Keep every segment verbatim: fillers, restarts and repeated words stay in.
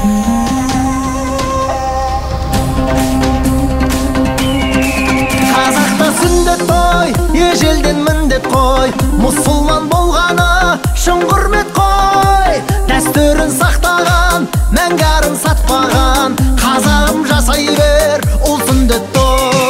Қазақта сүндет той, ежелден міндет қой. Мұсылман болғаны шын құрмет қой. Дәстүрін сақтаған, мәңгәрін сатпаған. Қазағым жасай бер, ол сүндет той.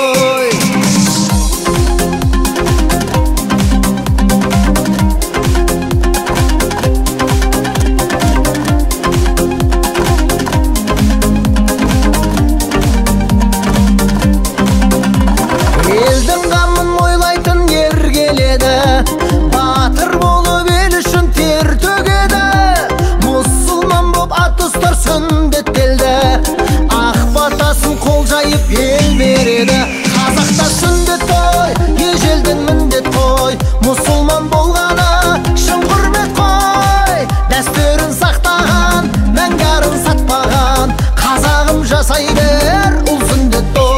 Елдің қамын ойлайтын ер келеді, батыр болып ел үшін тер төгеді. Мұсылман боп ат ұстар сүндеттелді, ақ батасын қол жайып ел береді. Қазақта сүндет той, ежелден міндет қой. Мұсылман болғаны шын құрмет қой. Дәстүрін сақтаған, мәңгәрін сатпаған. Қазағым жасай бер, ол сүндет той.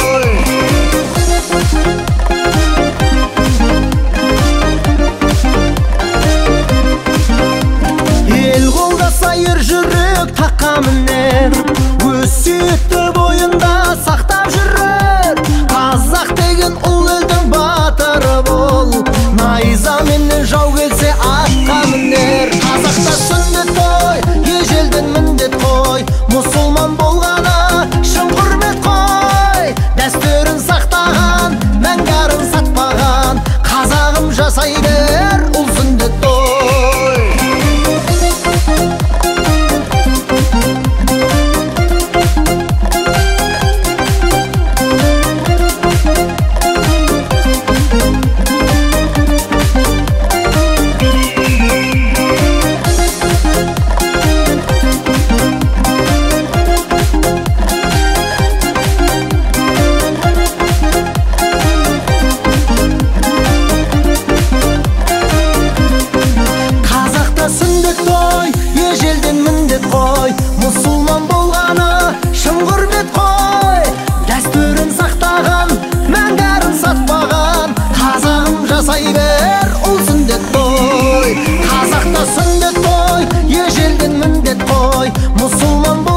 Ел қолдаса ер жүрек таққа мінер, өсиетті бойында сақтап жүрер. Қазақ деген ұл елдің батыры бол, найзаменен жау келсе атқа мінер. Қазақта сүндет той, ежелден міндет қой. Мұсылман болғаны шын құрмет қой. Дәстүрін сақтаған, мәңгәрін сатпаған. Қазағым жасай бер, ол сүндет той. Сүндет той, ежелден міндет қой. Мұсылман болғаны шын құрмет қой. Дәстүрін сақтаған, мәңгәрін сатпаған. Қазағым жасай бер, ол сүндет той. Қазақта сүндет той, ежелден міндет қой. Мұсылман